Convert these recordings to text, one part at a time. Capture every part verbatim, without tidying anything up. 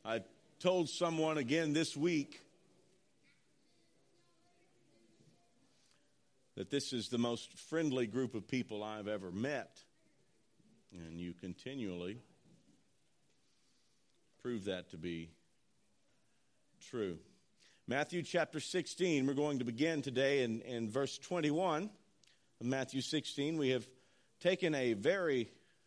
I told someone again this week that this is the most friendly group of people I've ever met, and you continually prove that to be true. Matthew chapter sixteen, we're going to begin today in, in verse twenty-one of Matthew sixteen. We have taken a very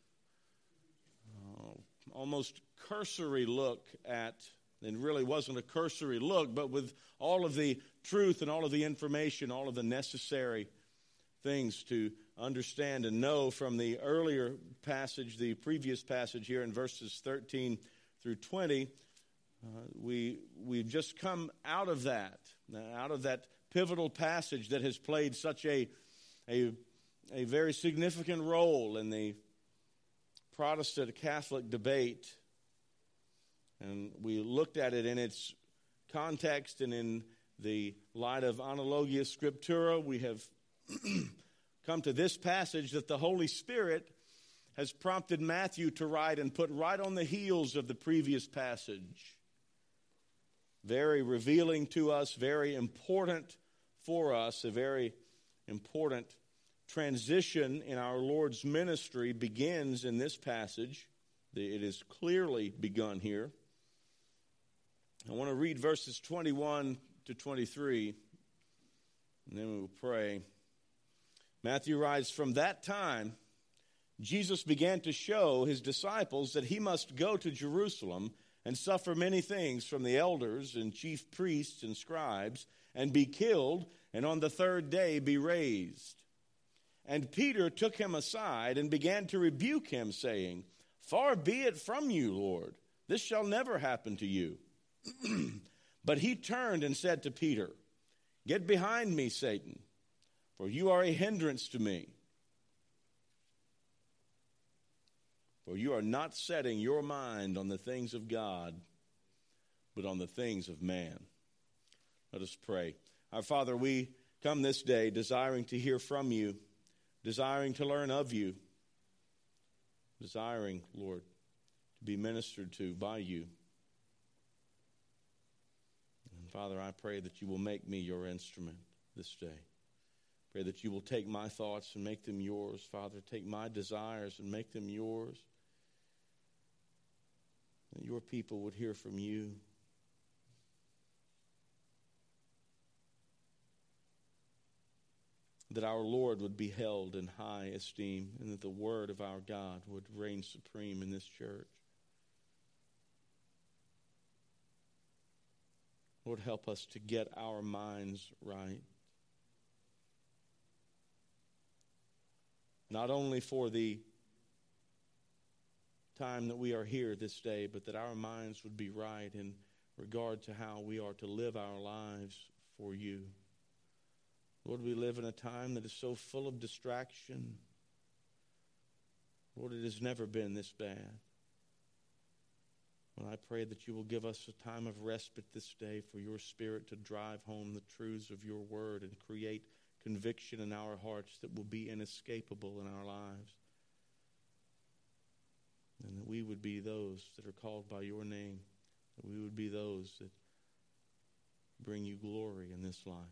uh, almost cursory look at, and really wasn't a cursory look, but with all of the truth and all of the information, all of the necessary things to understand and know from the earlier passage, the previous passage here in verses thirteen through twenty. Uh, we, we've just come out of that, out of that pivotal passage that has played such a, a, a very significant role in the Protestant Catholic debate. And we looked at it in its context and in the light of Analogia Scriptura. We have come to this passage that the Holy Spirit has prompted Matthew to write and put right on the heels of the previous passage. Very revealing to us, very important for us, a very important transition in our Lord's ministry begins in this passage. It is clearly begun here. I want to read verses twenty-one to twenty-three, and then we will pray. Matthew writes, "From that time, Jesus began to show his disciples that he must go to Jerusalem and suffer many things from the elders and chief priests and scribes, and be killed, and on the third day be raised. And Peter took him aside and began to rebuke him, saying, 'Far be it from you, Lord, this shall never happen to you.' But he turned and said to Peter, 'Get behind me, Satan, for you are a hindrance to me. For you are not setting your mind on the things of God, but on the things of man.'" Let us pray. Our Father, we come this day desiring to hear from you, desiring to learn of you, desiring, Lord, to be ministered to by you. And Father, I pray that you will make me your instrument this day. Pray that you will take my thoughts and make them yours. Father, take my desires and make them yours. That your people would hear from you. That our Lord would be held in high esteem, and that the word of our God would reign supreme in this church. Lord, help us to get our minds right. Not only for the time that we are here this day, but that our minds would be right in regard to how we are to live our lives for you. Lord, we live in a time that is so full of distraction. Lord, it has never been this bad. And I pray that you will give us a time of respite this day for your Spirit to drive home the truths of your word and create conviction in our hearts that will be inescapable in our lives. And that we would be those that are called by your name. That we would be those that bring you glory in this life.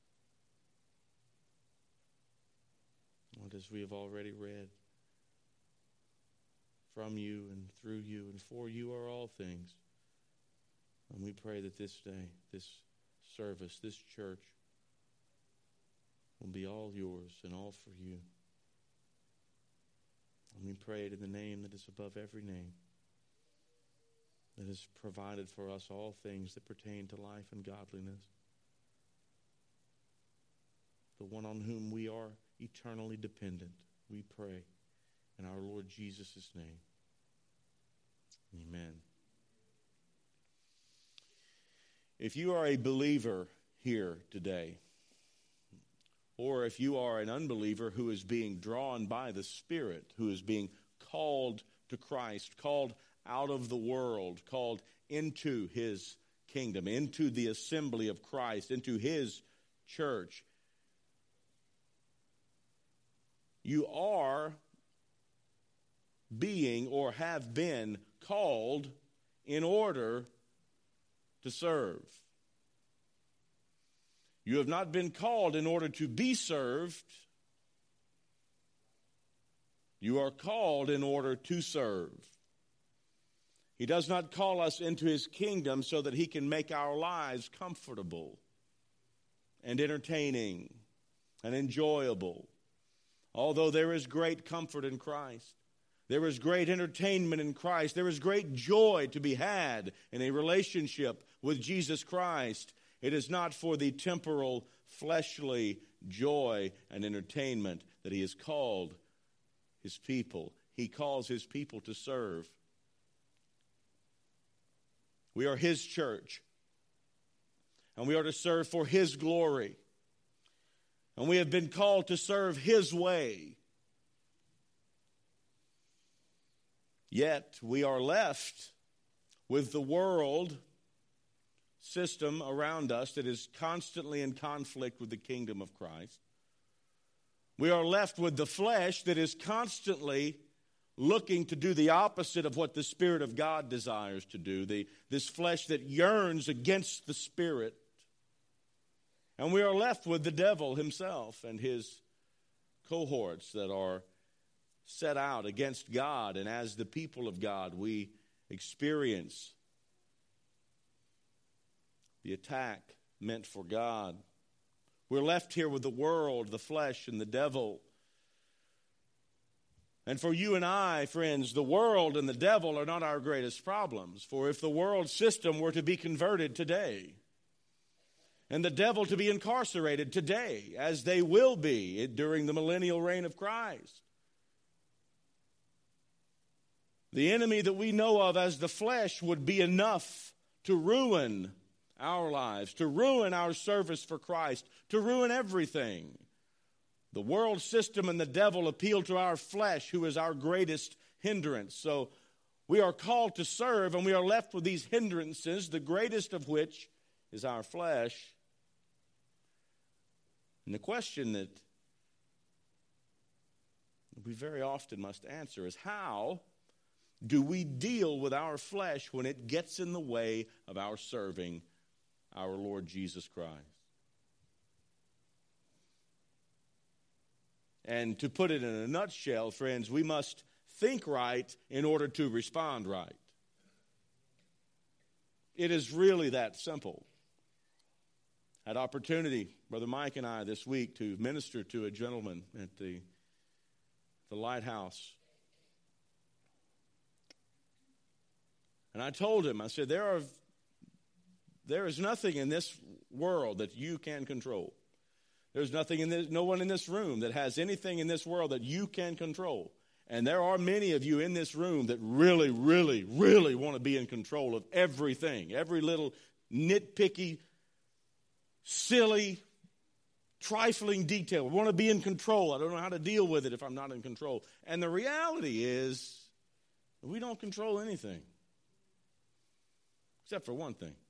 Lord, as we have already read, from you and through you and for you are all things. And we pray that this day, this service, this church will be all yours and all for you. And we pray it in the name that is above every name, that has provided for us all things that pertain to life and godliness, the one on whom we are eternally dependent. We pray in our Lord Jesus' name. Amen. If you are a believer here today, or if you are an unbeliever who is being drawn by the Spirit, who is being called to Christ, called out of the world, called into his kingdom, into the assembly of Christ, into his church, you are being or have been called in order to serve. You have not been called in order to be served. You are called in order to serve. He does not call us into his kingdom so that he can make our lives comfortable and entertaining and enjoyable. Although there is great comfort in Christ, there is great entertainment in Christ, there is great joy to be had in a relationship with Jesus Christ, it is not for the temporal, fleshly joy and entertainment that he has called his people. He calls his people to serve. We are his church, and we are to serve for his glory. And we have been called to serve his way. Yet we are left with the world system around us that is constantly in conflict with the kingdom of Christ. We are left with the flesh that is constantly looking to do the opposite of what the Spirit of God desires to do, the, this flesh that yearns against the Spirit. And we are left with the devil himself and his cohorts that are set out against God. And as the people of God, we experience the attack meant for God. We're left here with the world, the flesh, and the devil. And for you and I, friends, the world and the devil are not our greatest problems. For if the world system were to be converted today, and the devil to be incarcerated today, as they will be during the millennial reign of Christ, the enemy that we know of as the flesh would be enough to ruin our lives, to ruin our service for Christ, to ruin everything. The world system and the devil appeal to our flesh, who is our greatest hindrance. So we are called to serve, and we are left with these hindrances, the greatest of which is our flesh. And the question that we very often must answer is, how do we deal with our flesh when it gets in the way of our serving our Lord Jesus Christ? And to put it in a nutshell, friends, we must think right in order to respond right. It is really that simple. I had opportunity, Brother Mike and I, this week to minister to a gentleman at the, the Lighthouse. And I told him, I said, there are there is nothing in this world that you can control. There's nothing in this, no one in this room that has anything in this world that you can control. And there are many of you in this room that really, really, really want to be in control of everything. Every little nitpicky, silly, trifling detail. We want to be in control. I don't know how to deal with it if I'm not in control. And the reality is, we don't control anything. Except for one thing.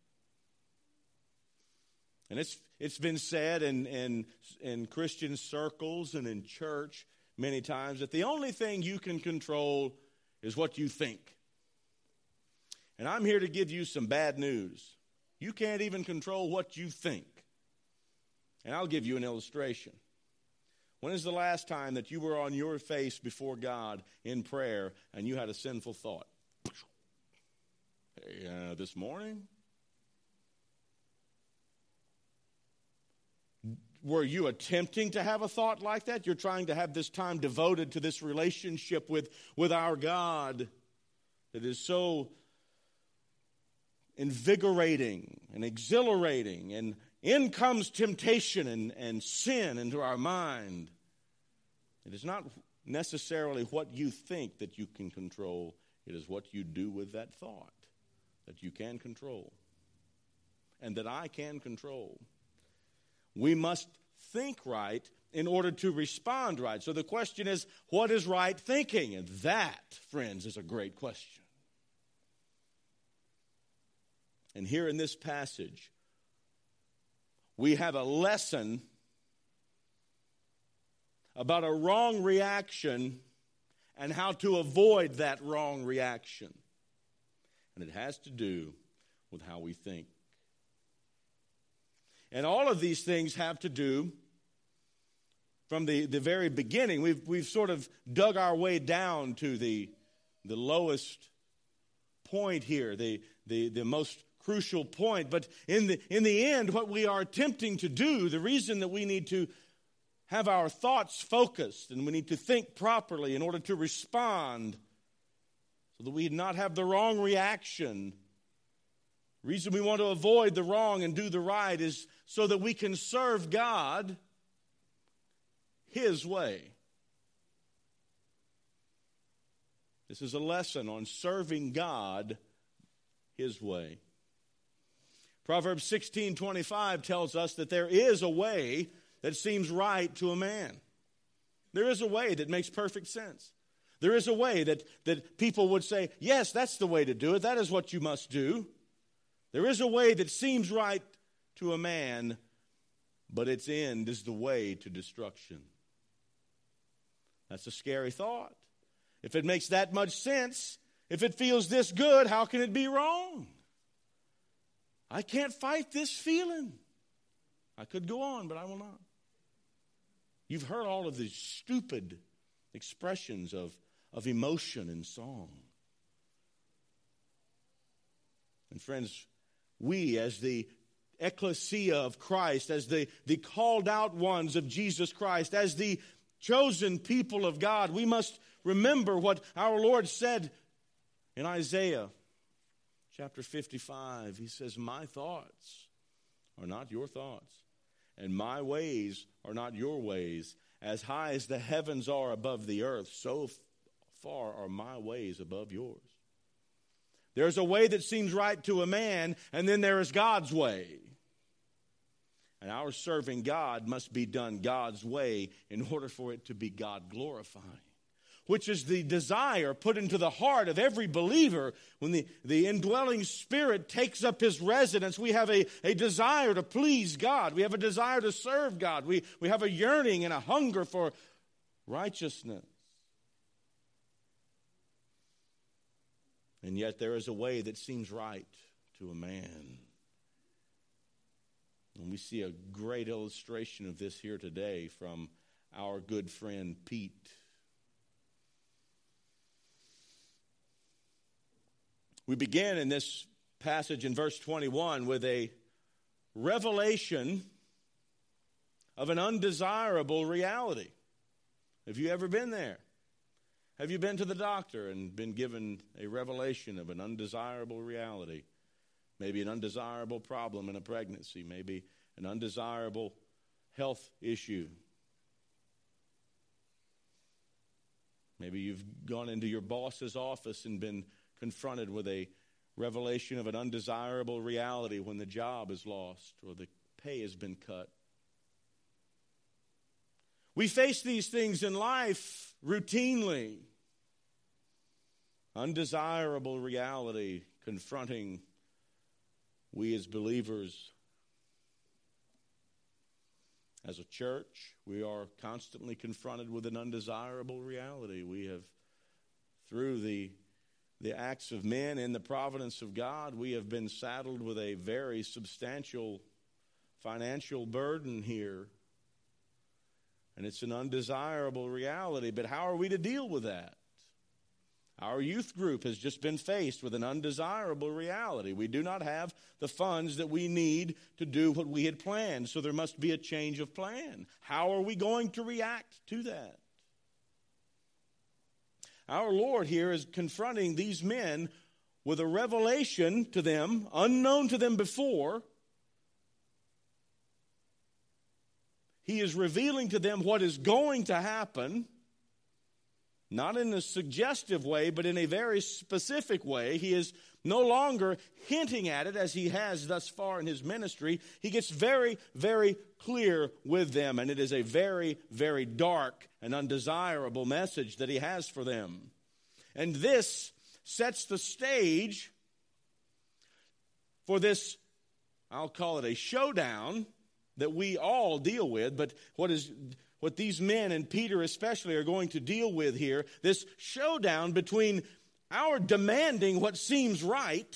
And it's it's been said in, in, in Christian circles and in church many times that the only thing you can control is what you think. And I'm here to give you some bad news. You can't even control what you think. And I'll give you an illustration. When is the last time that you were on your face before God in prayer and you had a sinful thought? Hey, uh, this morning? Were you attempting to have a thought like that? You're trying to have this time devoted to this relationship with, with our God that is so invigorating and exhilarating, and in comes temptation and, and sin into our mind. It is not necessarily what you think that you can control. It is what you do with that thought that you can control and that I can control. We must think right in order to respond right. So the question is, what is right thinking? And that, friends, is a great question. And here in this passage, we have a lesson about a wrong reaction and how to avoid that wrong reaction. And it has to do with how we think. And all of these things have to do, from the, the very beginning, we've, we've sort of dug our way down to the, the lowest point here, the, the, the most crucial point. But in the, in the end, what we are attempting to do, the reason that we need to have our thoughts focused and we need to think properly in order to respond so that we not have the wrong reaction. The reason we want to avoid the wrong and do the right is so that we can serve God His way. This is a lesson on serving God His way. Proverbs sixteen twenty-five tells us that there is a way that seems right to a man. There is a way that makes perfect sense. There is a way that, that people would say, yes, that's the way to do it. That is what you must do. There is a way that seems right to a man, but its end is the way to destruction. That's a scary thought. If it makes that much sense, if it feels this good, how can it be wrong? I can't fight this feeling. I could go on, but I will not. You've heard all of these stupid expressions of, of emotion in song. And friends, we as the ecclesia of Christ, as the, the called out ones of Jesus Christ, as the chosen people of God, we must remember what our Lord said in Isaiah chapter fifty-five. He says, my thoughts are not your thoughts, and my ways are not your ways. As high as the heavens are above the earth, so far are my ways above yours. There's a way that seems right to a man, and then there is God's way. And our serving God must be done God's way in order for it to be God glorifying, which is the desire put into the heart of every believer. When the, the indwelling Spirit takes up His residence, we have a, a desire to please God. We have a desire to serve God. We, we have a yearning and a hunger for righteousness. And yet there is a way that seems right to a man. And we see a great illustration of this here today from our good friend Pete. We begin in this passage in verse twenty-one with a revelation of an undesirable reality. Have you ever been there? Have you been to the doctor and been given a revelation of an undesirable reality? Maybe an undesirable problem in a pregnancy. Maybe an undesirable health issue. Maybe you've gone into your boss's office and been confronted with a revelation of an undesirable reality when the job is lost or the pay has been cut. We face these things in life routinely. Undesirable reality confronting we as believers. As a church, we are constantly confronted with an undesirable reality. We have, through the, the acts of men and the providence of God, we have been saddled with a very substantial financial burden here. And it's an undesirable reality, but how are we to deal with that? Our youth group has just been faced with an undesirable reality. We do not have the funds that we need to do what we had planned, so there must be a change of plan. How are we going to react to that? Our Lord here is confronting these men with a revelation to them, unknown to them before. He is revealing to them what is going to happen, not in a suggestive way, but in a very specific way. He is no longer hinting at it as he has thus far in his ministry. He gets very, very clear with them, and it is a very, very dark and undesirable message that he has for them. And this sets the stage for this, I'll call it a showdown, that we all deal with, but what is what these men and Peter especially are going to deal with here, this showdown between our demanding what seems right,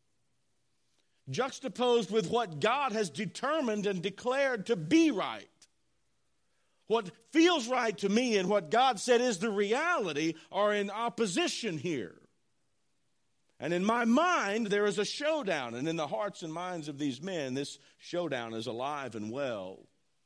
juxtaposed with what God has determined and declared to be right. What feels right to me and what God said is the reality are in opposition here. And in my mind, there is a showdown. And in the hearts and minds of these men, this showdown is alive and well.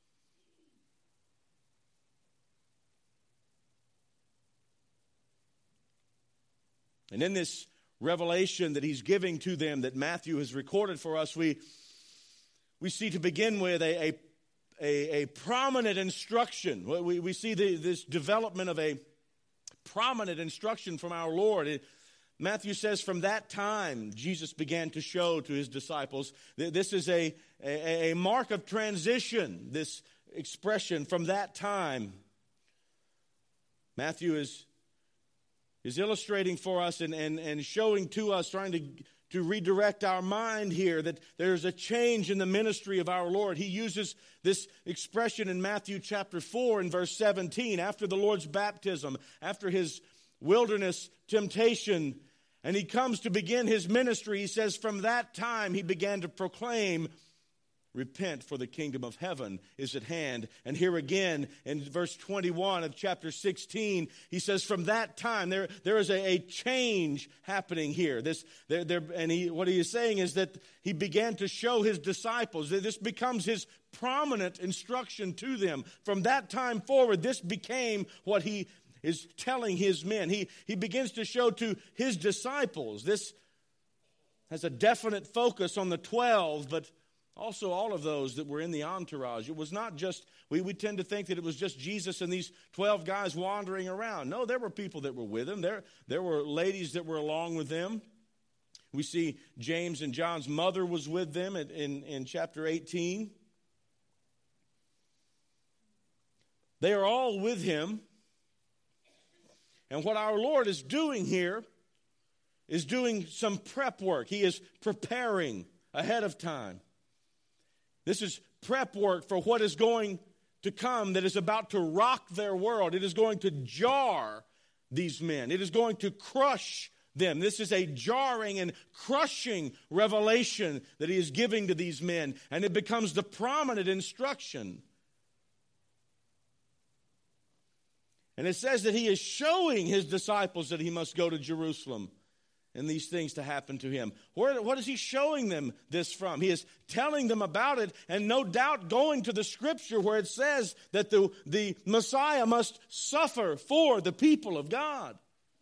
And in this revelation that he's giving to them that Matthew has recorded for us, we, we see to begin with a, a A, a prominent instruction. We, we see the, this development of a prominent instruction from our Lord. It, Matthew says, from that time, Jesus began to show to his disciples. This is a, a, a mark of transition, this expression, from that time. Matthew is, is illustrating for us and, and, and showing to us, trying to to redirect our mind here, that there's a change in the ministry of our Lord. He uses this expression in Matthew chapter four and verse seventeen, after the Lord's baptism, after his wilderness temptation, and he comes to begin his ministry. He says, from that time he began to proclaim, repent, for the kingdom of heaven is at hand. And here again in verse twenty-one of chapter sixteen, he says, from that time, there, there is a, a change happening here. This, there, there, and he, what he is saying is that he began to show his disciples, that this becomes his prominent instruction to them. From that time forward, this became what he is telling his men. He, he begins to show to his disciples. This has a definite focus on the twelve, but also all of those that were in the entourage. It was not just, we, we tend to think that it was just Jesus and these twelve guys wandering around. No, there were people that were with him. There, there were ladies that were along with them. We see James and John's mother was with them in, in, in chapter eighteen. They are all with him. And what our Lord is doing here is doing some prep work. He is preparing ahead of time. This is prep work for what is going to come, that is about to rock their world. It is going to jar these men. It is going to crush them. This is a jarring and crushing revelation that he is giving to these men, and it becomes the prominent instruction. And it says that he is showing his disciples that he must go to Jerusalem and these things to happen to him. Where, what is he showing them this from? He is telling them about it, and no doubt going to the scripture where it says that the, the Messiah must suffer for the people of God.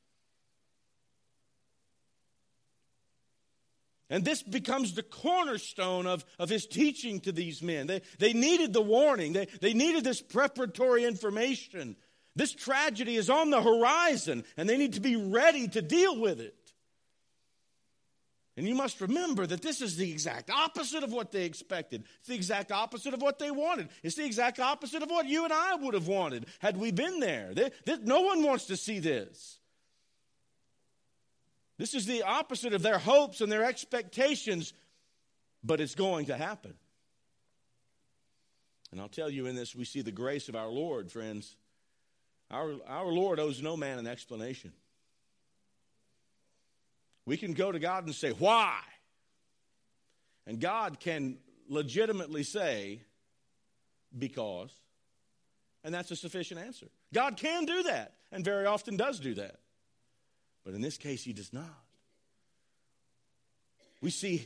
And this becomes the cornerstone of, of his teaching to these men. They, they needed the warning. They, they needed this preparatory information. This tragedy is on the horizon, and they need to be ready to deal with it. And you must remember that this is the exact opposite of what they expected. It's the exact opposite of what they wanted. It's the exact opposite of what you and I would have wanted had we been there. They, they, no one wants to see this. This is the opposite of their hopes and their expectations, but it's going to happen. And I'll tell you, in this we see the grace of our Lord, friends. Our, our Lord owes no man an explanation. We can go to God and say, why? And God can legitimately say, because. And that's a sufficient answer. God can do that, and very often does do that. But in this case, he does not. We see,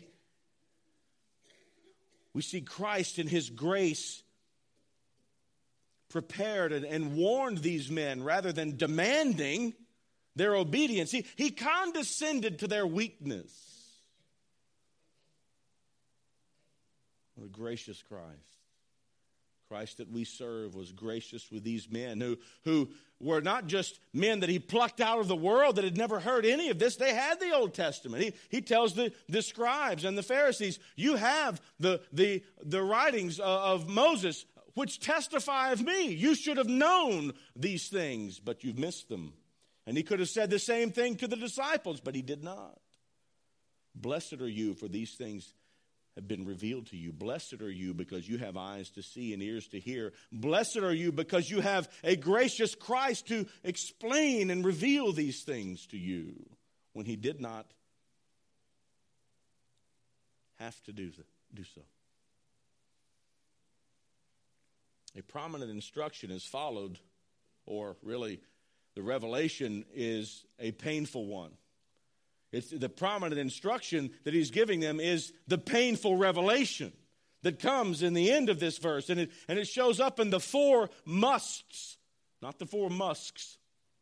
we see Christ in his grace prepared and, and warned these men rather than demanding their obedience. He, he condescended to their weakness. What a gracious Christ. Christ that we serve was gracious with these men who, who were not just men that he plucked out of the world that had never heard any of this. They had the Old Testament. He, he tells the, the scribes and the Pharisees, you have the, the, the writings of Moses which testify of me. You should have known these things, but you've missed them. And he could have said the same thing to the disciples, but he did not. Blessed are you, for these things have been revealed to you. Blessed are you because you have eyes to see and ears to hear. Blessed are you because you have a gracious Christ to explain and reveal these things to you. when he did not have to do, do so. A prominent instruction is followed, or really the revelation is a painful one. It's the prominent instruction that he's giving them is the painful revelation that comes in the end of this verse. And it, and it shows up in the four musts, not the four musks.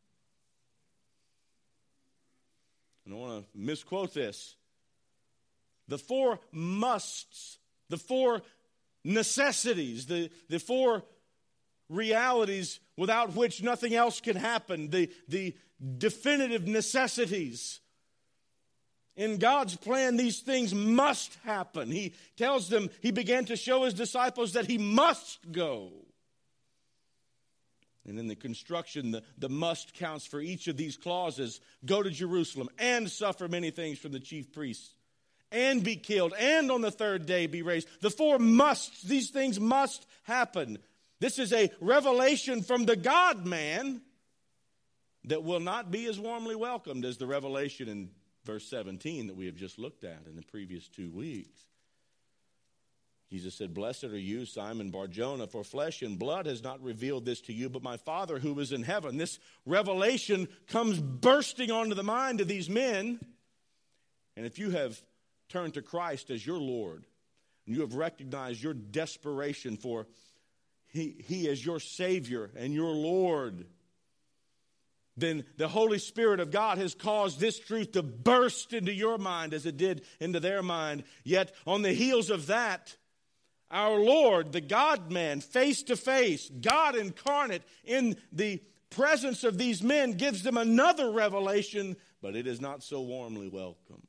I don't want to misquote this. The four musts, the four necessities, the, the four realities without which nothing else can happen, the, the definitive necessities. In God's plan, these things must happen. He tells them, he began to show his disciples that he must go. And in the construction, the, the must counts for each of these clauses. Go to Jerusalem and suffer many things from the chief priests and be killed and on the third day be raised. The four musts, these things must happen. This is a revelation from the God-man that will not be as warmly welcomed as the revelation in verse seventeen that we have just looked at in the previous two weeks. Jesus said, "Blessed are you, Simon Bar-Jonah, for flesh and blood has not revealed this to you, but my Father who is in heaven." This revelation comes bursting onto the mind of these men. And if you have turned to Christ as your Lord, and you have recognized your desperation for He, he as your Savior and your Lord, then the Holy Spirit of God has caused this truth to burst into your mind as it did into their mind. Yet on the heels of that, our Lord, the God-man, face to face, God incarnate in the presence of these men, gives them another revelation, but it is not so warmly welcomed.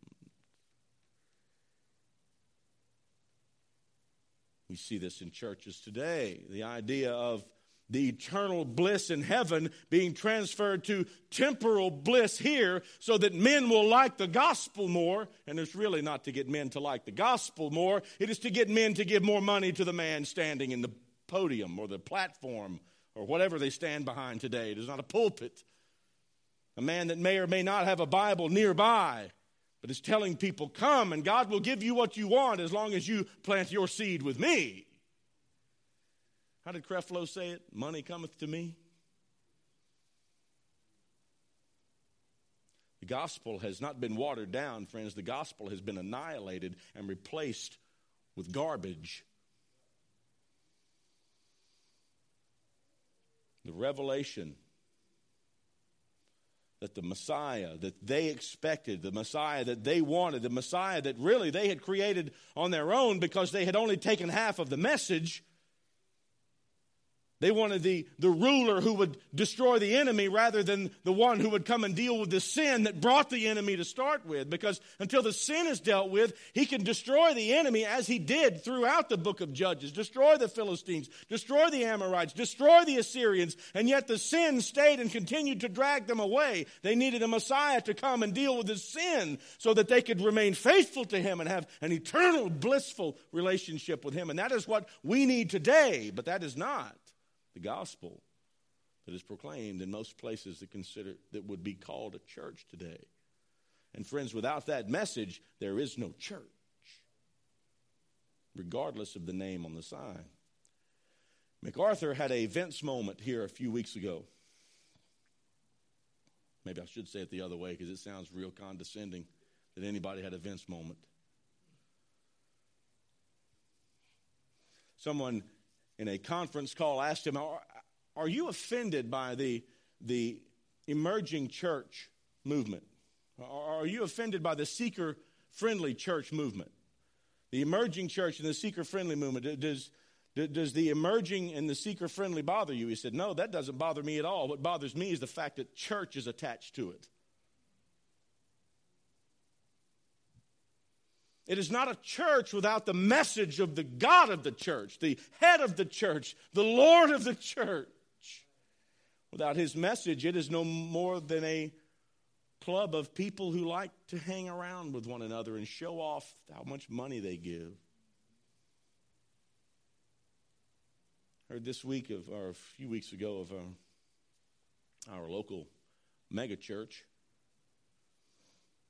We see this in churches today, the idea of the eternal bliss in heaven being transferred to temporal bliss here so that men will like the gospel more. And it's really not to get men to like the gospel more. It is to get men to give more money to the man standing in the podium or the platform or whatever they stand behind today. It is not a pulpit. A man that may or may not have a Bible nearby, but is telling people, come and God will give you what you want as long as you plant your seed with me. How did Creflo say it? Money cometh to me. The gospel has not been watered down, friends. The gospel has been annihilated and replaced with garbage. The revelation that the Messiah that they expected, the Messiah that they wanted, the Messiah that really they had created on their own because they had only taken half of the message. They wanted the, the ruler who would destroy the enemy rather than the one who would come and deal with the sin that brought the enemy to start with. Because until the sin is dealt with, he can destroy the enemy as he did throughout the book of Judges. Destroy the Philistines, destroy the Amorites, destroy the Assyrians. And yet the sin stayed and continued to drag them away. They needed a Messiah to come and deal with the sin so that they could remain faithful to him and have an eternal blissful relationship with him. And that is what we need today, but that is not the gospel that is proclaimed in most places that consider that would be called a church today. And friends, without that message, there is no church, regardless of the name on the sign. MacArthur had a Vince moment here a few weeks ago. Maybe I should say it the other way because it sounds real condescending that anybody had a Vince moment. Someone in a conference call asked him, are, are you offended by the, the emerging church movement? Are, are you offended by the seeker-friendly church movement? The emerging church and the seeker-friendly movement, does, does the emerging and the seeker-friendly bother you? He said, no, that doesn't bother me at all. What bothers me is the fact that church is attached to it. It is not a church without the message of the God of the church, the head of the church, the Lord of the church. Without his message, it is no more than a club of people who like to hang around with one another and show off how much money they give. I heard this week of, or a few weeks ago, of our, our local mega church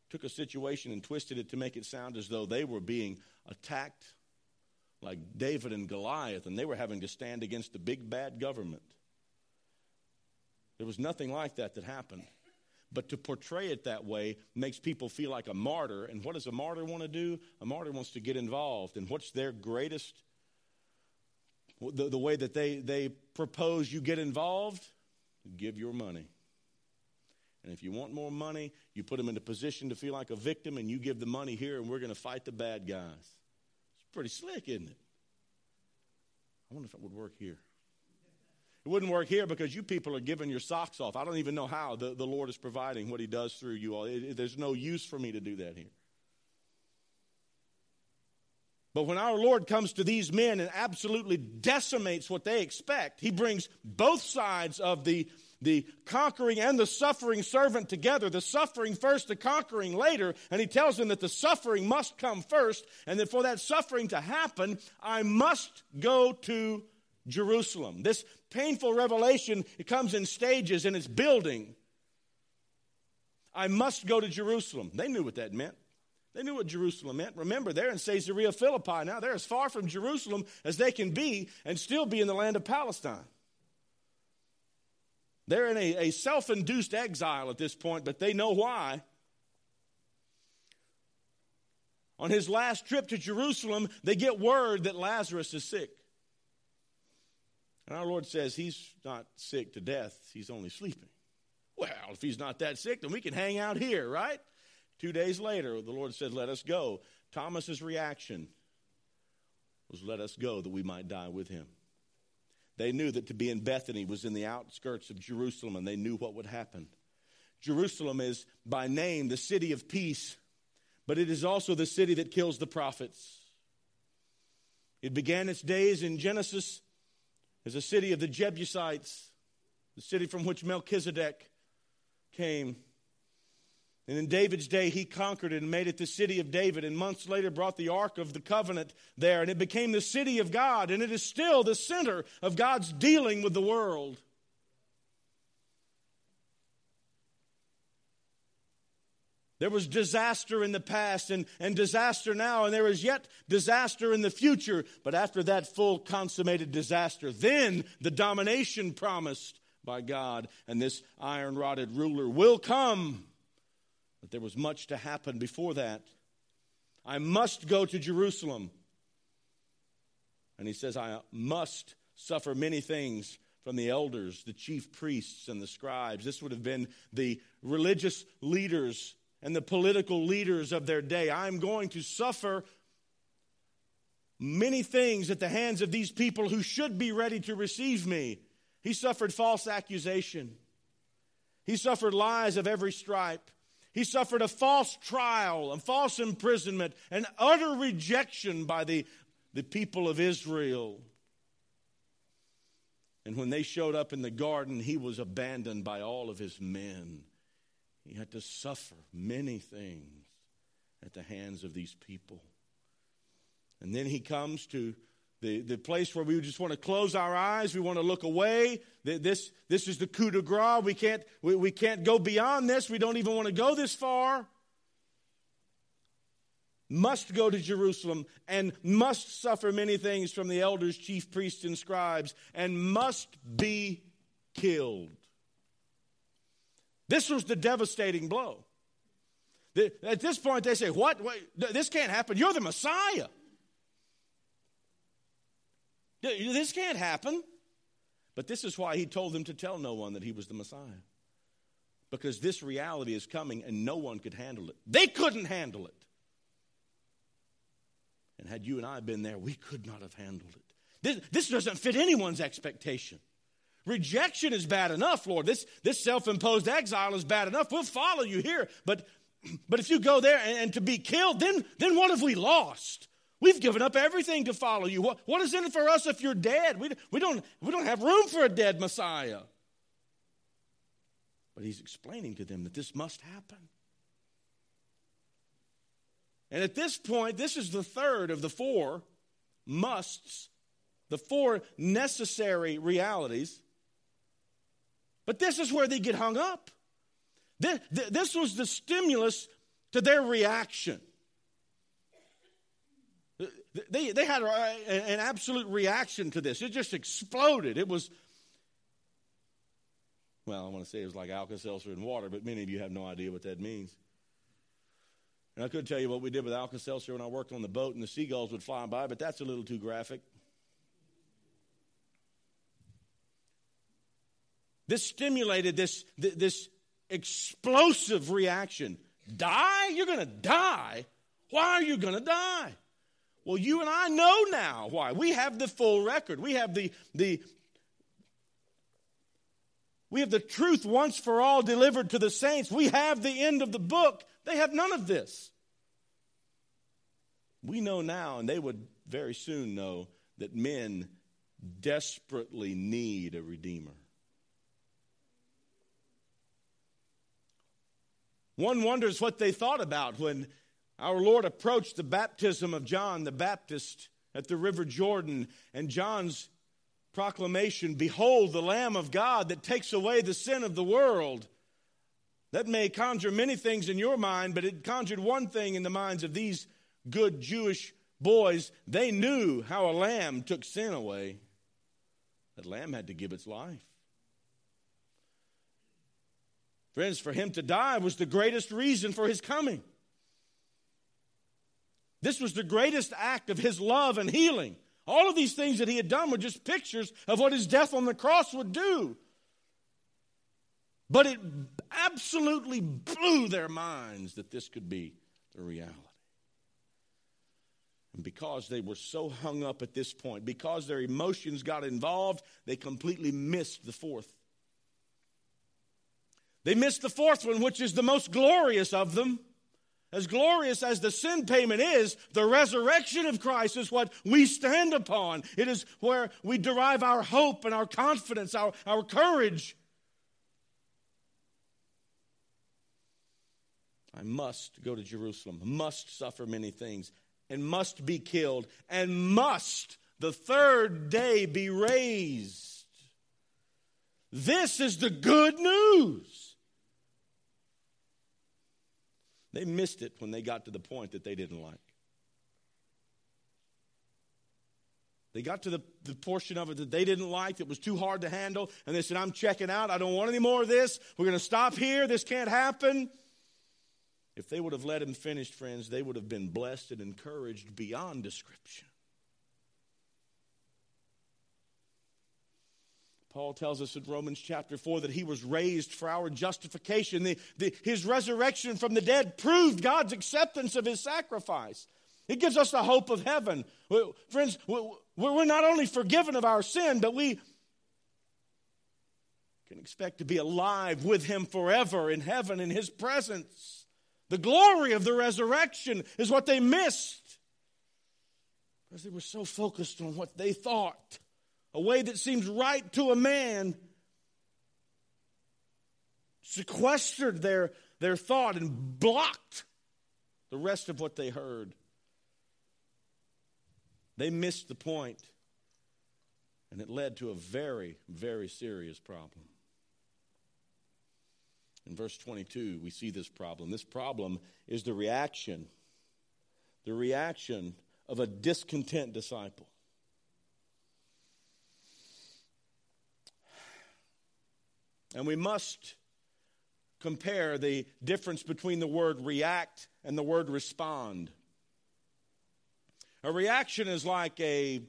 took a situation and twisted it to make it sound as though they were being attacked like David and Goliath, and they were having to stand against the big bad government. There was nothing like that that happened. But to portray it that way makes people feel like a martyr. And what does a martyr want to do? A martyr wants to get involved. And what's their greatest, the, the way that they, they propose you get involved? Give your money. And if you want more money, you put them in a position to feel like a victim, and you give the money here, and we're going to fight the bad guys. It's pretty slick, isn't it? I wonder if it would work here. It wouldn't work here because you people are giving your socks off. I don't even know how the, the Lord is providing what he does through you all. It, it, there's no use for me to do that here. But when our Lord comes to these men and absolutely decimates what they expect, he brings both sides of the, the conquering and the suffering servant together. The suffering first, the conquering later. And he tells them that the suffering must come first. And that for that suffering to happen, I must go to Jerusalem. This painful revelation, it comes in stages and it's building. I must go to Jerusalem. They knew what that meant. They knew what Jerusalem meant. Remember, they're in Caesarea Philippi now. They're as far from Jerusalem as they can be and still be in the land of Palestine. They're in a, a self-induced exile at this point, but they know why. On his last trip to Jerusalem, they get word that Lazarus is sick. And our Lord says he's not sick to death, he's only sleeping. Well, if he's not that sick, then we can hang out here, right? Two days later, the Lord said, let us go. Thomas's reaction was, let us go that we might die with him. They knew that to be in Bethany was in the outskirts of Jerusalem, and they knew what would happen. Jerusalem is by name the city of peace, but it is also the city that kills the prophets. It began its days in Genesis as a city of the Jebusites, the city from which Melchizedek came. And in David's day, he conquered it and made it the city of David, and months later brought the Ark of the Covenant there, and it became the city of God, and it is still the center of God's dealing with the world. There was disaster in the past and, and disaster now, and there is yet disaster in the future. But after that full consummated disaster, then the domination promised by God and this iron-rotted ruler will come. But there was much to happen before that. I must go to Jerusalem. And he says, I must suffer many things from the elders, the chief priests, and the scribes. This would have been the religious leaders and the political leaders of their day. I'm going to suffer many things at the hands of these people who should be ready to receive me. He suffered false accusation. He suffered lies of every stripe. He suffered a false trial, a false imprisonment, an utter rejection by the, the people of Israel. And when they showed up in the garden, he was abandoned by all of his men. He had to suffer many things at the hands of these people. And then he comes to the, the place where we just want to close our eyes. We want to look away. This, this is the coup de grace. We can't, we, we can't go beyond this. We don't even want to go this far. Must go to Jerusalem and must suffer many things from the elders, chief priests, and scribes, and must be killed. This was the devastating blow. The, at this point, they say, what? Wait, this can't happen. You're the Messiah. This can't happen. But this is why he told them to tell no one that he was the Messiah. Because this reality is coming and no one could handle it. They couldn't handle it. And had you and I been there, we could not have handled it. This, this doesn't fit anyone's expectation. Rejection is bad enough, Lord. This, this self-imposed exile is bad enough. We'll follow you here. But, but if you go there and, and to be killed, then, then what have we lost? We've given up everything to follow you. What, what is in it for us if you're dead? We, we, don't, we don't have room for a dead Messiah. But he's explaining to them that this must happen. And at this point, this is the third of the four musts, the four necessary realities. But this is where they get hung up. This, this was the stimulus to their reaction. They, they had a, an absolute reaction to this. It just exploded. It was, well, I want to say it was like Alka-Seltzer and water, but many of you have no idea what that means. And I could tell you what we did with Alka-Seltzer when I worked on the boat and the seagulls would fly by, but that's a little too graphic. This stimulated this, this explosive reaction. Die? You're going to die? Why are you going to die? Well, you and I know now why. We have the full record. We have the, the, we have the truth once for all delivered to the saints. We have the end of the book. They have none of this. We know now, and they would very soon know, that men desperately need a Redeemer. One wonders what they thought about when our Lord approached the baptism of John the Baptist at the River Jordan, and John's proclamation, "Behold, the Lamb of God that takes away the sin of the world." That may conjure many things in your mind, but it conjured one thing in the minds of these good Jewish boys. They knew how a lamb took sin away. That lamb had to give its life. Friends, for him to die was the greatest reason for his coming. This was the greatest act of his love and healing. All of these things that he had done were just pictures of what his death on the cross would do. But it absolutely blew their minds that this could be the reality. And because they were so hung up at this point, because their emotions got involved, they completely missed the fourth. They missed the fourth one, which is the most glorious of them. As glorious as the sin payment is, the resurrection of Christ is what we stand upon. It is where we derive our hope and our confidence, our, our courage. I must go to Jerusalem, must suffer many things, and must be killed, and must the third day be raised. This is the good news. They missed it when they got to the point that they didn't like. They got to the, the portion of it that they didn't like, that was too hard to handle, and they said, "I'm checking out. I don't want any more of this. We're going to stop here. This can't happen." If they would have let him finish, friends, they would have been blessed and encouraged beyond description. Paul tells us in Romans chapter four that he was raised for our justification. The, the, his resurrection from the dead proved God's acceptance of his sacrifice. It gives us the hope of heaven. We, friends, we, we're not only forgiven of our sin, but we can expect to be alive with him forever in heaven in his presence. The glory of the resurrection is what they missed because they were so focused on what they thought. A way that seems right to a man sequestered their, their thought and blocked the rest of what they heard. They missed the point, and it led to a very, very serious problem. In verse twenty-two, we see this problem. This problem is the reaction, the reaction of a discontent disciple. And we must compare the difference between the word react and the word respond. A reaction is like a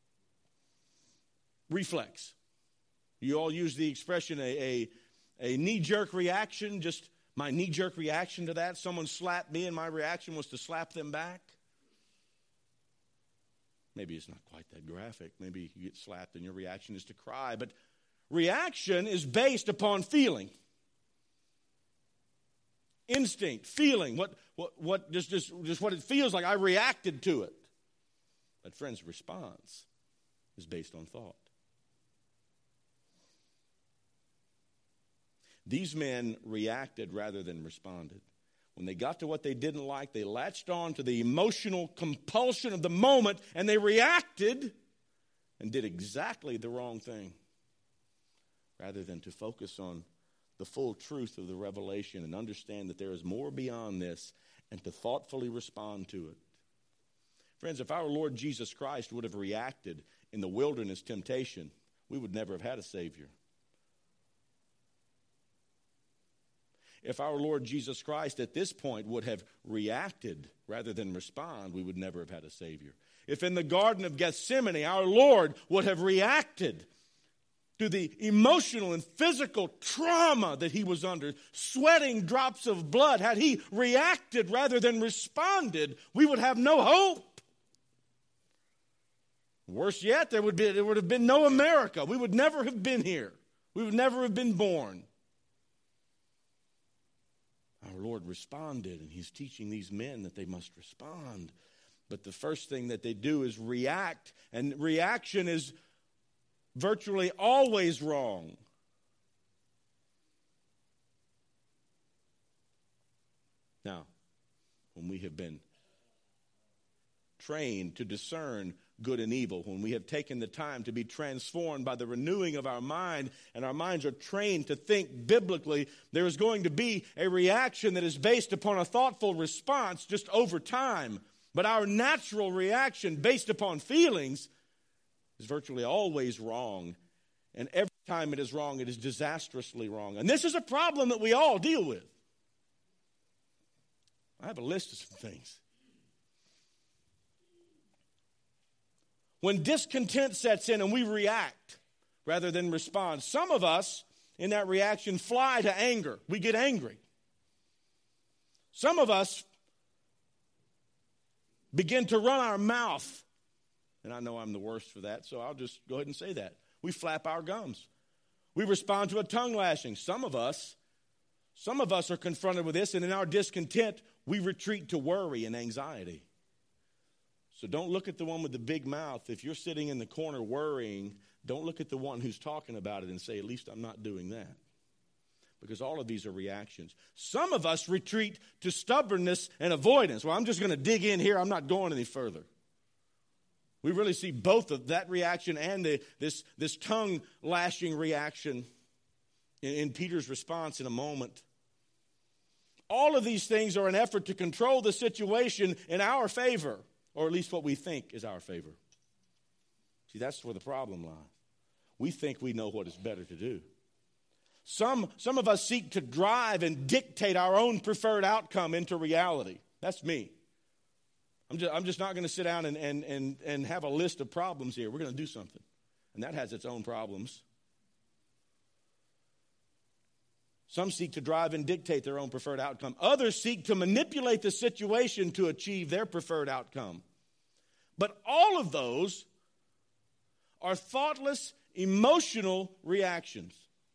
reflex. You all use the expression a, a, a knee-jerk reaction, just my knee-jerk reaction to that. Someone slapped me and my reaction was to slap them back. Maybe it's not quite that graphic. Maybe you get slapped and your reaction is to cry, but reaction is based upon feeling. Instinct, feeling, what what what just, just, just what it feels like. I reacted to it. But friends, response is based on thought. These men reacted rather than responded. When they got to what they didn't like, they latched on to the emotional compulsion of the moment, and they reacted and did exactly the wrong thing, rather than to focus on the full truth of the revelation and understand that there is more beyond this and to thoughtfully respond to it. Friends, if our Lord Jesus Christ would have reacted in the wilderness temptation, we would never have had a Savior. If our Lord Jesus Christ at this point would have reacted rather than respond, we would never have had a Savior. If in the Garden of Gethsemane our Lord would have reacted to the emotional and physical trauma that he was under, sweating drops of blood, had he reacted rather than responded, we would have no hope. Worse yet, there would be, there would have been no America. We would never have been here. We would never have been born. Our Lord responded, and he's teaching these men that they must respond. But the first thing that they do is react, and reaction is virtually always wrong. Now, when we have been trained to discern good and evil, when we have taken the time to be transformed by the renewing of our mind, and our minds are trained to think biblically, there is going to be a reaction that is based upon a thoughtful response just over time. But our natural reaction based upon feelings is virtually always wrong. And every time it is wrong, it is disastrously wrong. And this is a problem that we all deal with. I have a list of some things. When discontent sets in and we react rather than respond, some of us in that reaction fly to anger. We get angry. Some of us begin to run our mouth. And I know I'm the worst for that, so I'll just go ahead and say that. We flap our gums. We respond to a tongue lashing. Some of us, some of us are confronted with this, and in our discontent, we retreat to worry and anxiety. So don't look at the one with the big mouth. If you're sitting in the corner worrying, don't look at the one who's talking about it and say, at least I'm not doing that. Because all of these are reactions. Some of us retreat to stubbornness and avoidance. Well, I'm just going to dig in here. I'm not going any further. We really see both of that reaction and the, this, this tongue-lashing reaction in, in Peter's response in a moment. All of these things are an effort to control the situation in our favor, or at least what we think is our favor. See, that's where the problem lies. We think we know what is better to do. Some, some of us seek to drive and dictate our own preferred outcome into reality. That's me. I'm just, I'm just not going to sit down and, and, and, and have a list of problems here. We're going to do something. And that has its own problems. Some seek to drive and dictate their own preferred outcome. Others seek to manipulate the situation to achieve their preferred outcome. But all of those are thoughtless, emotional reactions.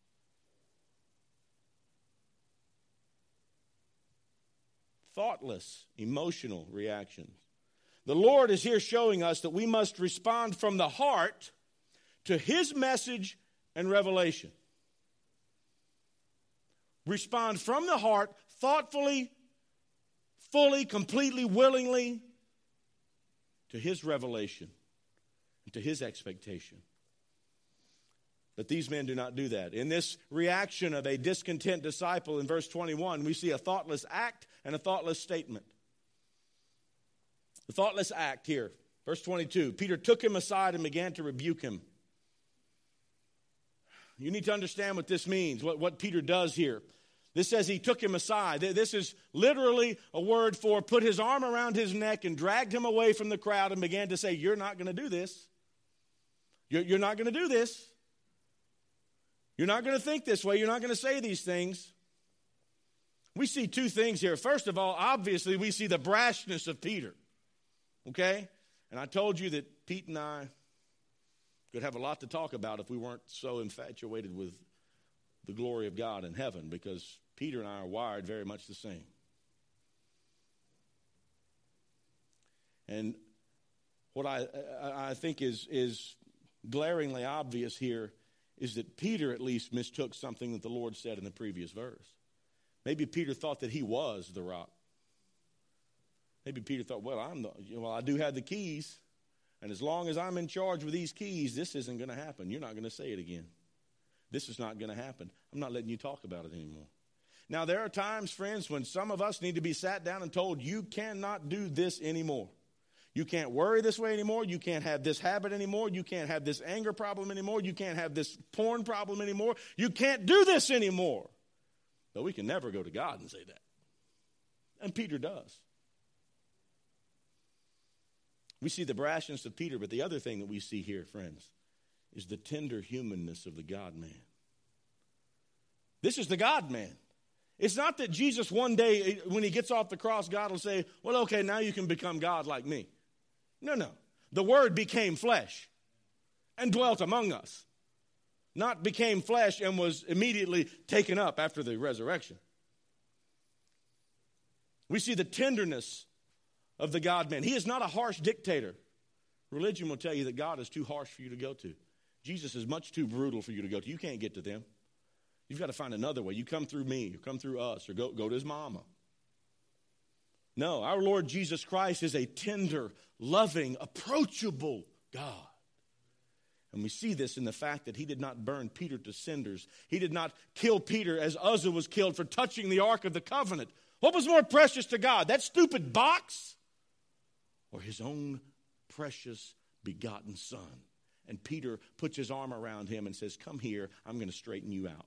Thoughtless, emotional reactions. The Lord is here showing us that we must respond from the heart to his message and revelation. Respond from the heart, thoughtfully, fully, completely, willingly, to his revelation and to his expectation. But these men do not do that. In this reaction of a discontent disciple in verse twenty-one, we see a thoughtless act and a thoughtless statement. The thoughtless act here, verse twenty-two, Peter took him aside and began to rebuke him. You need to understand what this means, what, what Peter does here. This says he took him aside. This is literally a word for put his arm around his neck and dragged him away from the crowd and began to say, you're not going to do this. You're, you're not going to do this. You're not going to think this way. You're not going to say these things. We see two things here. First of all, obviously, we see the brashness of Peter. Okay? And I told you that Pete and I could have a lot to talk about if we weren't so infatuated with the glory of God in heaven, because Peter and I are wired very much the same. And what I, I think is, is glaringly obvious here is that Peter at least mistook something that the Lord said in the previous verse. Maybe Peter thought that he was the rock. Maybe Peter thought, well, I'm the, well, I do have the keys, and as long as I'm in charge with these keys, this isn't going to happen. You're not going to say it again. This is not going to happen. I'm not letting you talk about it anymore. Now, there are times, friends, when some of us need to be sat down and told, you cannot do this anymore. You can't worry this way anymore. You can't have this habit anymore. You can't have this anger problem anymore. You can't have this porn problem anymore. You can't do this anymore. But we can never go to God and say that. And Peter does. We see the brashness of Peter, but the other thing that we see here, friends, is the tender humanness of the God-man. This is the God-man. It's not that Jesus one day, when he gets off the cross, God will say, well, okay, now you can become God like me. No, no. The Word became flesh and dwelt among us. Not became flesh and was immediately taken up after the resurrection. We see the tenderness of the God-man. He is not a harsh dictator. Religion will tell you that God is too harsh for you to go to. Jesus is much too brutal for you to go to. You can't get to them. You've got to find another way. You come through me, or come through us, or go, go to his mama. No, our Lord Jesus Christ is a tender, loving, approachable God. And we see this in the fact that he did not burn Peter to cinders. He did not kill Peter as Uzzah was killed for touching the Ark of the Covenant. What was more precious to God, that stupid box or his own precious begotten Son? And Peter puts his arm around him and says, come here, I'm going to straighten you out.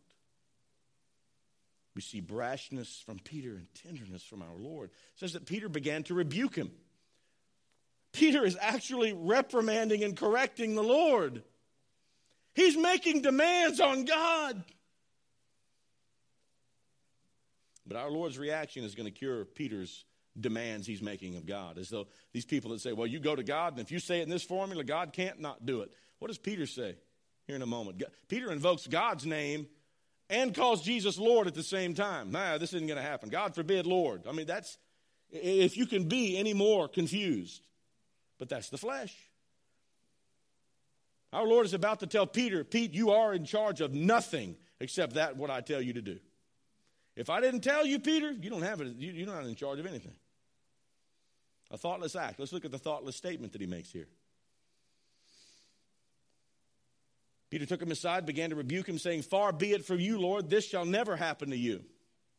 We see brashness from Peter and tenderness from our Lord. It says that Peter began to rebuke him. Peter is actually reprimanding and correcting the Lord. He's making demands on God. But our Lord's reaction is going to cure Peter's demands he's making of God. As though these people that say, well, you go to God, and if you say it in this formula, God can't not do it. What does Peter say here in a moment? Peter invokes God's name and calls Jesus Lord at the same time. Nah, this isn't going to happen. God forbid, Lord. I mean, that's, if you can be any more confused. But that's the flesh. Our Lord is about to tell Peter, Pete, you are in charge of nothing except that what I tell you to do. If I didn't tell you, Peter, you don't have it. You're not in charge of anything. A thoughtless act. Let's look at the thoughtless statement that he makes here. Peter took him aside, began to rebuke him, saying, far be it from you, Lord, this shall never happen to you.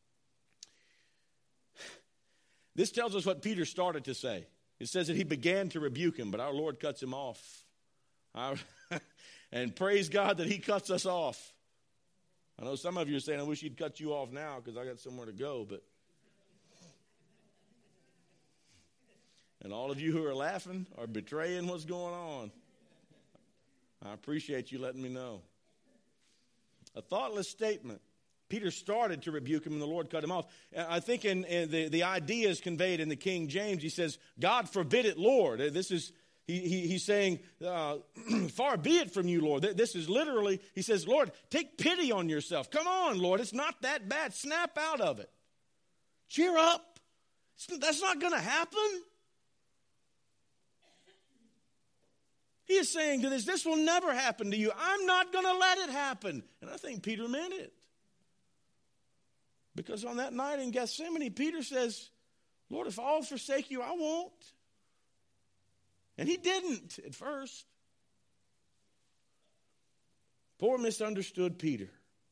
This tells us what Peter started to say. It says that he began to rebuke him, but our Lord cuts him off. Our, and praise God that he cuts us off. I know some of you are saying, I wish he'd cut you off now because I got somewhere to go. But and all of you who are laughing are betraying what's going on. I appreciate you letting me know. A thoughtless statement. Peter started to rebuke him and the Lord cut him off. I think in, in the, the idea is conveyed in the King James. He says, God forbid it, Lord. This is, he, he, he's saying, uh, far be it from you, Lord. This is literally, he says, Lord, take pity on yourself. Come on, Lord. It's not that bad. Snap out of it. Cheer up. That's not going to happen. He is saying to this, this will never happen to you. I'm not going to let it happen. And I think Peter meant it. Because on that night in Gethsemane, Peter says, Lord, if I'll forsake you, I won't. And he didn't at first. Poor misunderstood Peter.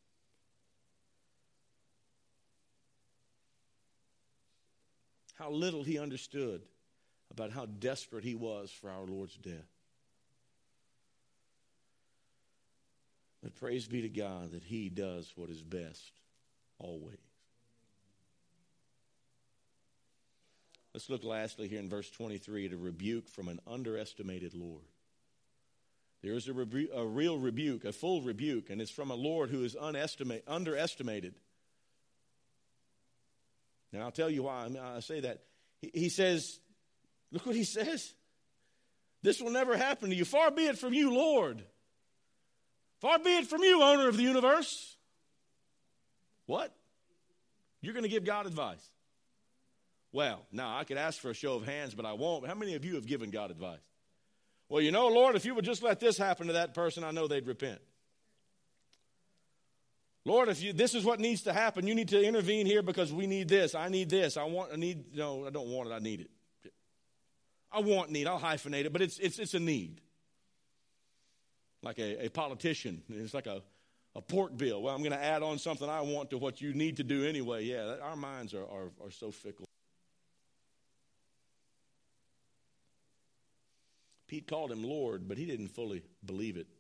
How little he understood about how desperate he was for our Lord's death. But praise be to God that he does what is best always. Let's look lastly here in verse twenty-three at a rebuke from an underestimated Lord. There is a, rebu- a real rebuke, a full rebuke, and it's from a Lord who is unestimate, underestimated. And I'll tell you why I say that. He, he says, look what he says. This will never happen to you. Far be it from you, Lord. Far be it from you, owner of the universe. What? You're going to give God advice? Well, now I could ask for a show of hands, but I won't. How many of you have given God advice? Well, you know, Lord, if you would just let this happen to that person, I know they'd repent. Lord, if you, this is what needs to happen, you need to intervene here because we need this. I need this. I want, I need, no, I don't want it. I need it. I want need. I'll hyphenate it, but it's, it's, it's a need. Like a, a politician. It's like a, a pork bill. Well, I'm going to add on something I want to what you need to do anyway. Yeah, that, our minds are, are, are so fickle. Pete called him Lord, but he didn't fully believe it.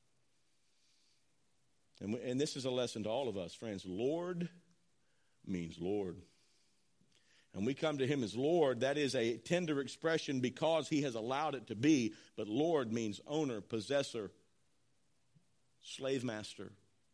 And, we, and this is a lesson to all of us, friends. Lord means Lord. And we come to him as Lord. That is a tender expression because he has allowed it to be. But Lord means owner, possessor, slave master.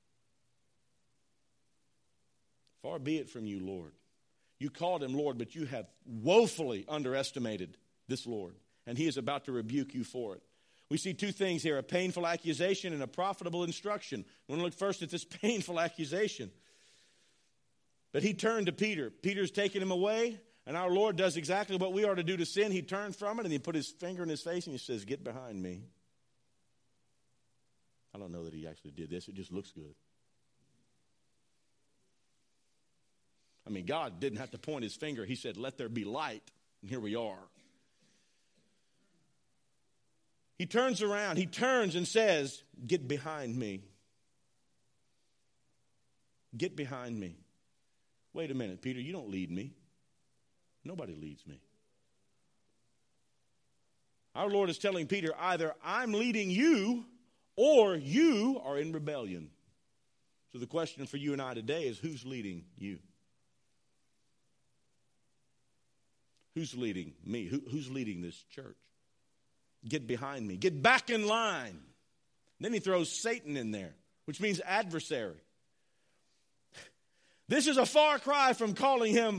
Far be it from you, Lord. You called him Lord, but you have woefully underestimated this Lord. And he is about to rebuke you for it. We see two things here, a painful accusation and a profitable instruction. We want to look first at this painful accusation. But he turned to Peter. Peter's taking him away, and our Lord does exactly what we are to do to sin. He turned from it, and he put his finger in his face, and he says, get behind me. I don't know that he actually did this. It just looks good. I mean, God didn't have to point his finger. He said, let there be light, and here we are. He turns around. He turns and says, get behind me. Get behind me. Wait a minute, Peter, you don't lead me. Nobody leads me. Our Lord is telling Peter, either I'm leading you or you are in rebellion. So the question for you and I today is, who's leading you? Who's leading me? Who, who's leading this church? Get behind me. Get back in line. Then he throws Satan in there, which means adversary. This is a far cry from calling him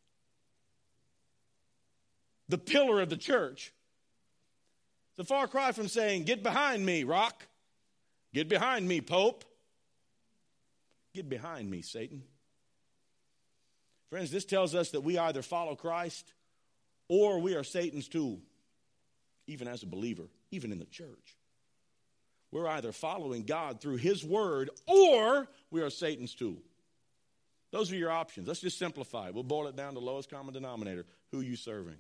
the pillar of the church. It's a far cry from saying, get behind me, rock. Get behind me, Pope. Get behind me, Satan. Friends, this tells us that we either follow Christ or we are Satan's tool, even as a believer, even in the church. We're either following God through his word or we are Satan's tool. Those are your options. Let's just simplify it. We'll boil it down to lowest common denominator. Who are you serving?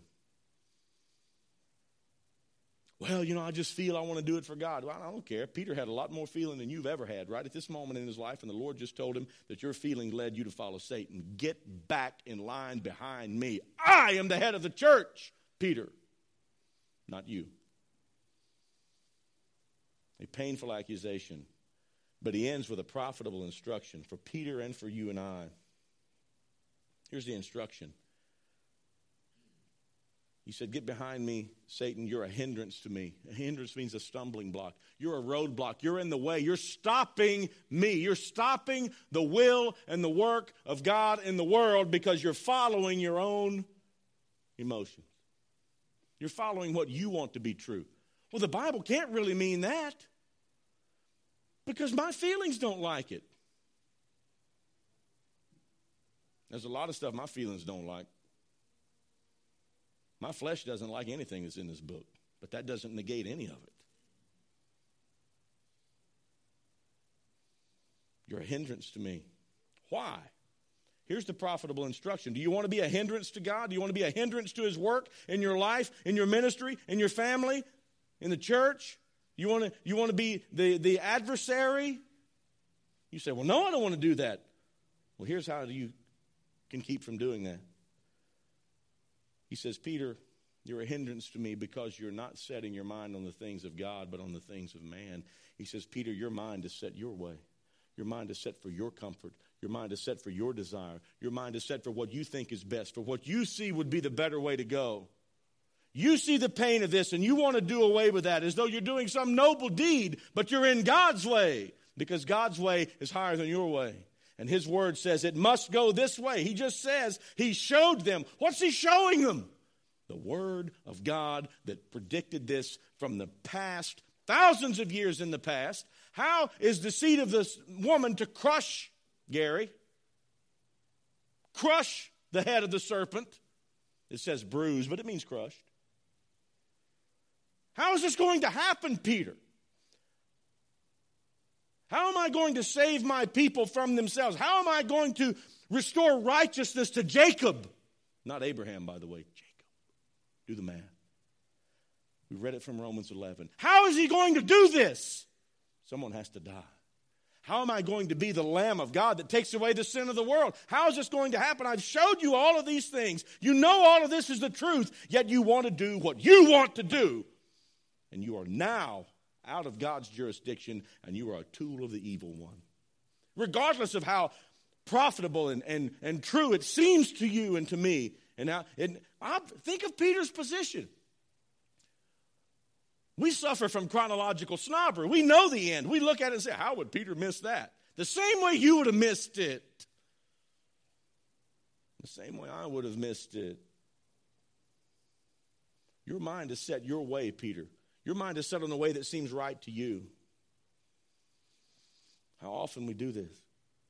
Well, you know, I just feel I want to do it for God. Well, I don't care. Peter had a lot more feeling than you've ever had right at this moment in his life, and the Lord just told him that your feeling led you to follow Satan. Get back in line behind me. I am the head of the church, Peter, not you. A painful accusation, but he ends with a profitable instruction for Peter and for you and I. Here's the instruction. He said, get behind me, Satan. You're a hindrance to me. A hindrance means a stumbling block. You're a roadblock. You're in the way. You're stopping me. You're stopping the will and the work of God in the world because you're following your own emotions. You're following what you want to be true. Well, the Bible can't really mean that because my feelings don't like it. There's a lot of stuff my feelings don't like. My flesh doesn't like anything that's in this book, but that doesn't negate any of it. You're a hindrance to me. Why? Here's the profitable instruction. Do you want to be a hindrance to God? Do you want to be a hindrance to his work in your life, in your ministry, in your family, in the church? You want to, you want to be the, the adversary? You say, well, no, I don't want to do that. Well, here's how you can keep from doing that. He says, Peter, you're a hindrance to me because you're not setting your mind on the things of God, but on the things of man. He says, Peter, your mind is set your way. Your mind is set for your comfort. Your mind is set for your desire. Your mind is set for what you think is best, for what you see would be the better way to go. You see the pain of this, and you want to do away with that as though you're doing some noble deed, but you're in God's way because God's way is higher than your way. And his word says it must go this way. He just says he showed them. What's he showing them? The word of God that predicted this from the past, thousands of years in the past. How is the seed of this woman to crush, Gary? Crush the head of the serpent. It says bruise, but it means crushed. How is this going to happen, Peter? How am I going to save my people from themselves? How am I going to restore righteousness to Jacob? Not Abraham, by the way. Jacob. Do the math. We read it from Romans eleven. How is he going to do this? Someone has to die. How am I going to be the Lamb of God that takes away the sin of the world? How is this going to happen? I've showed you all of these things. You know all of this is the truth, yet you want to do what you want to do. And you are now out of God's jurisdiction, and you are a tool of the evil one. Regardless of how profitable and, and, and true it seems to you and to me. And, now, and I think of Peter's position. We suffer from chronological snobbery. We know the end. We look at it and say, how would Peter miss that? The same way you would have missed it. The same way I would have missed it. Your mind is set your way, Peter. Your mind is set on the way that seems right to you. How often we do this?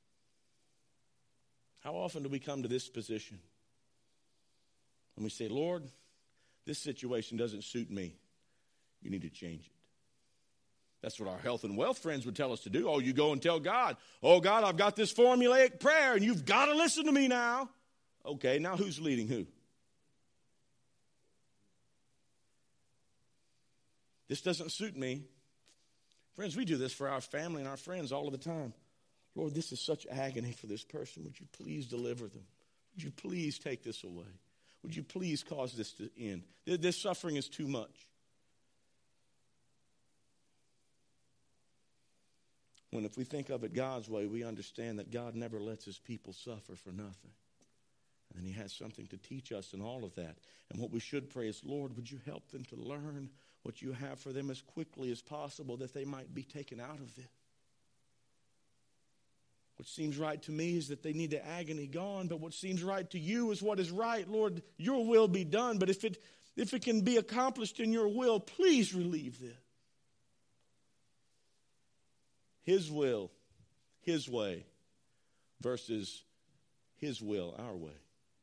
How often do we come to this position? And we say, Lord, this situation doesn't suit me. You need to change it. That's what our health and wealth friends would tell us to do. Oh, you go and tell God, oh, God, I've got this formulaic prayer, and you've got to listen to me now. Okay, now who's leading who? This doesn't suit me. Friends, we do this for our family and our friends all of the time. Lord, this is such agony for this person. Would you please deliver them? Would you please take this away? Would you please cause this to end? This suffering is too much. When if we think of it God's way, we understand that God never lets his people suffer for nothing. And he has something to teach us in all of that. And what we should pray is, Lord, would you help them to learn what you have for them as quickly as possible, that they might be taken out of this. What seems right to me is that they need the agony gone, but what seems right to you is what is right. Lord, your will be done, but if it if it can be accomplished in your will, please relieve this. His will, his way, versus his will, our way.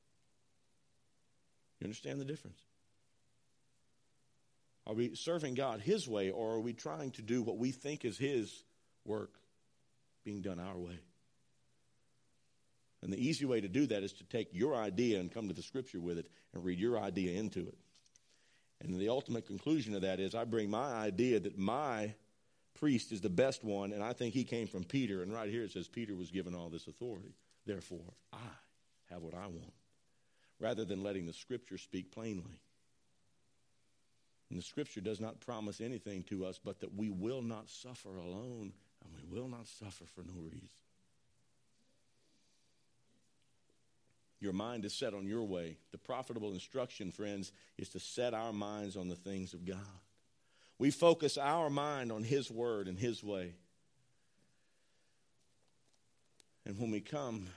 You understand the difference? Are we serving God his way, or are we trying to do what we think is his work being done our way? And the easy way to do that is to take your idea and come to the scripture with it and read your idea into it. And the ultimate conclusion of that is I bring my idea that my priest is the best one, and I think he came from Peter. And right here it says Peter was given all this authority. Therefore, I have what I want, rather than letting the scripture speak plainly. And the scripture does not promise anything to us but that we will not suffer alone, and we will not suffer for no reason. Your mind is set on your way. The profitable instruction, friends, is to set our minds on the things of God. We focus our mind on his word and his way. And when we come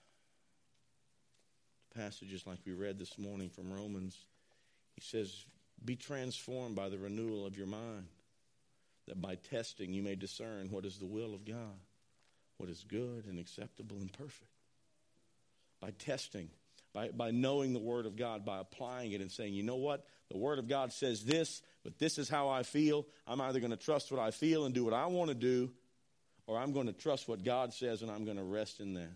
to passages like we read this morning from Romans, he says, be transformed by the renewal of your mind, that by testing you may discern what is the will of God, what is good and acceptable and perfect. By testing, by, by knowing the Word of God, by applying it and saying, you know what? The Word of God says this, but this is how I feel. I'm either going to trust what I feel and do what I want to do, or I'm going to trust what God says and I'm going to rest in that.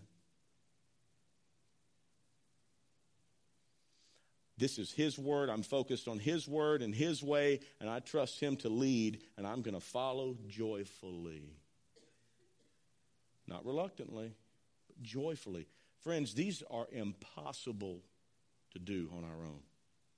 This is his word. I'm focused on his word and his way, and I trust him to lead, and I'm going to follow joyfully. Not reluctantly, but joyfully. Friends, these are impossible to do on our own.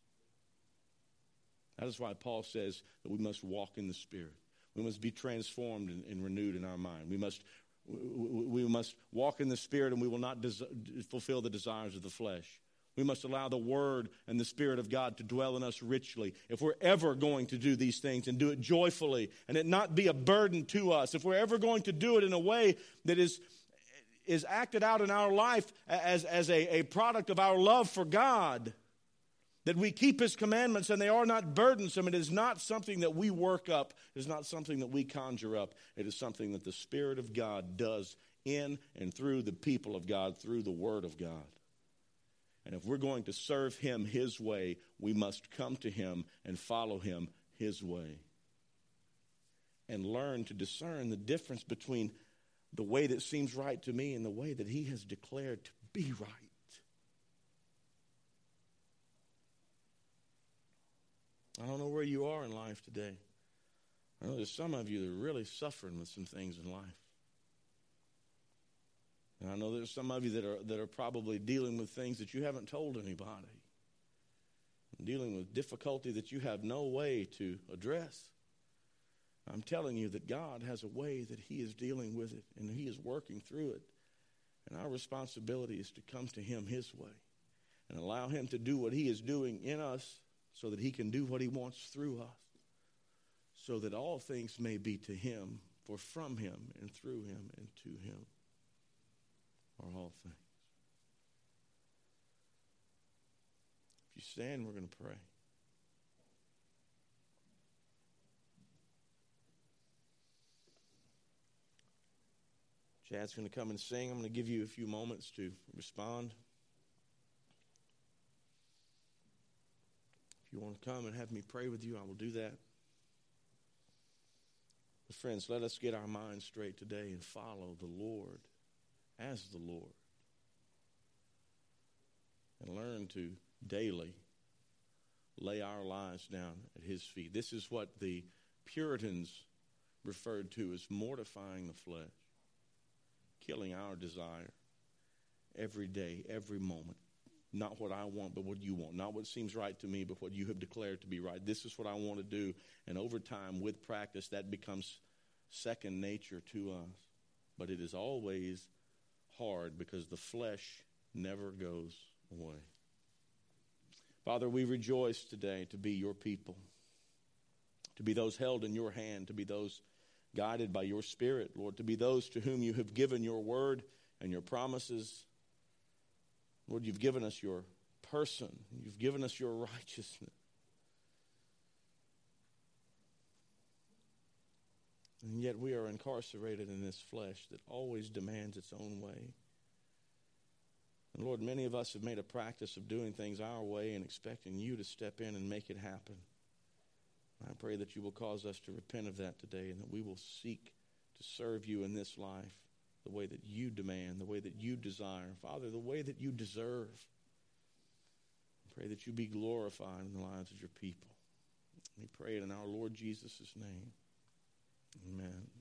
That is why Paul says that we must walk in the Spirit. We must be transformed and, and renewed in our mind. We must, we, we must walk in the Spirit, and we will not des- fulfill the desires of the flesh. We must allow the Word and the Spirit of God to dwell in us richly. If we're ever going to do these things and do it joyfully and it not be a burden to us, if we're ever going to do it in a way that is, is acted out in our life as, as a, a product of our love for God, that we keep his commandments and they are not burdensome, it is not something that we work up. It is not something that we conjure up. It is something that the Spirit of God does in and through the people of God, through the Word of God. And if we're going to serve him his way, we must come to him and follow him his way. And learn to discern the difference between the way that seems right to me and the way that he has declared to be right. I don't know where you are in life today. I know there's some of you that are really suffering with some things in life. And I know there's some of you that are that are probably dealing with things that you haven't told anybody. Dealing with difficulty that you have no way to address. I'm telling you that God has a way that he is dealing with it, and he is working through it. And our responsibility is to come to him his way and allow him to do what he is doing in us so that he can do what he wants through us, so that all things may be to him, for from him and through him and to him are all things. If you stand, we're going to pray. Chad's going to come and sing. I'm going to give you a few moments to respond. If you want to come and have me pray with you, I will do that. But friends, let us get our minds straight today and follow the Lord as the Lord. And learn to daily lay our lives down at his feet. This is what the Puritans referred to as mortifying the flesh. Killing our desire every day, every moment. Not what I want, but what you want. Not what seems right to me, but what you have declared to be right. This is what I want to do. And over time, with practice, that becomes second nature to us. But it is always hard because the flesh never goes away. Father, we rejoice today to be your people, to be those held in your hand, to be those guided by your Spirit, Lord, to be those to whom you have given your word and your promises. Lord, you've given us your person. You've given us your righteousness. And yet we are incarcerated in this flesh that always demands its own way. And Lord, many of us have made a practice of doing things our way and expecting you to step in and make it happen. I pray that you will cause us to repent of that today and that we will seek to serve you in this life the way that you demand, the way that you desire. Father, the way that you deserve. I pray that you be glorified in the lives of your people. We pray it in our Lord Jesus' name. Amen.